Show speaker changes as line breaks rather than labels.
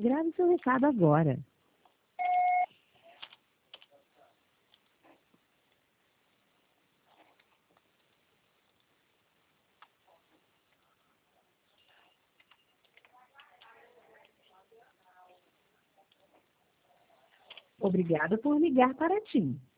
Grave seu recado agora. Obrigada por ligar para a TIM.